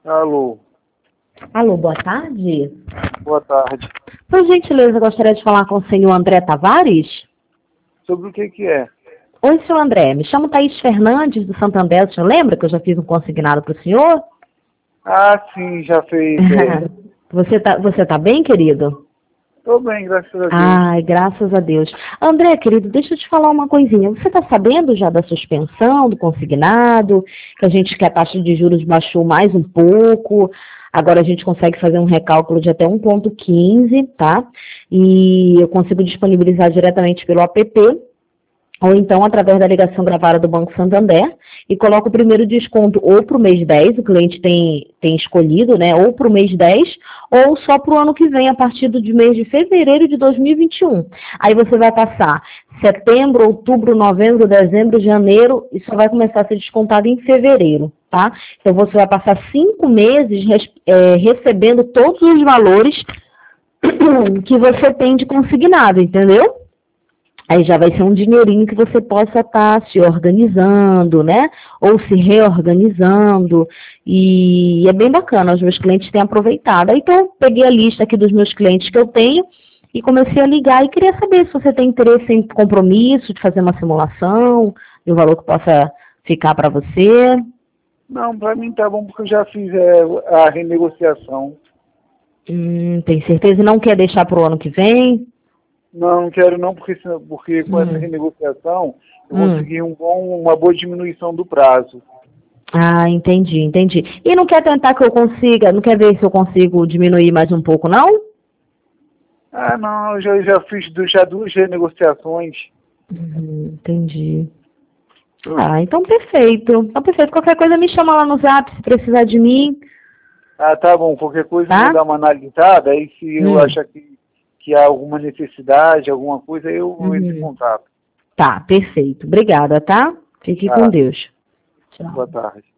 Alô, Alô, boa tarde. boa tarde. Por gentileza, eu gostaria de falar com o senhor André Tavares. Sobre o que é? Oi, senhor André. Me chamo Thaís Fernandes, do Santander. O senhor lembra que eu já fiz um consignado para o senhor? Ah, sim, já fez. Você tá bem, querido? Tô bem, graças a Deus. Ai, graças a Deus. André, querido, deixa eu te falar uma coisinha. Você está sabendo já da suspensão do consignado? Que a taxa de juros baixou mais um pouco. Agora a gente consegue fazer um recálculo de até 1,15, tá? E eu consigo disponibilizar diretamente pelo app, ou então através da ligação gravada do Banco Santander, e coloco o primeiro desconto ou para o mês 10, o cliente tem escolhido, né, ou para o mês 10, ou só para o ano que vem, a partir do mês de fevereiro de 2021. Aí você vai passar setembro, outubro, novembro, dezembro, janeiro, e só vai começar a ser descontado em fevereiro, tá? Então você vai passar 5 meses recebendo todos os valores que você tem de consignado, entendeu? Aí já vai ser um dinheirinho que você possa estar se organizando, né? Ou se reorganizando. E é bem bacana, os meus clientes têm aproveitado. Aí então, eu peguei a lista aqui dos meus clientes que eu tenho e comecei a ligar e queria saber se você tem interesse em compromisso, de fazer uma simulação, e o valor que possa ficar para você. Não, pra mim tá bom porque eu já fiz a renegociação. Tem certeza e não quer deixar para o ano que vem? Não quero não, porque com essa Hum, renegociação eu hum. consegui uma boa diminuição do prazo. Ah, entendi. E não quer tentar que eu consiga, não quer ver se eu consigo diminuir mais um pouco, não? Ah, não, eu já fiz já duas renegociações. Entendi. Ah, então perfeito. Então perfeito. Qualquer coisa me chama lá no Zap se precisar de mim, Ah, tá bom, qualquer coisa eu vou tá? dar uma analisada, aí se eu Hum, achar que há alguma necessidade, alguma coisa, eu entro em uhum. contato. Tá, perfeito. Obrigada, tá? Fique com Tá, Deus. Tchau. boa tarde.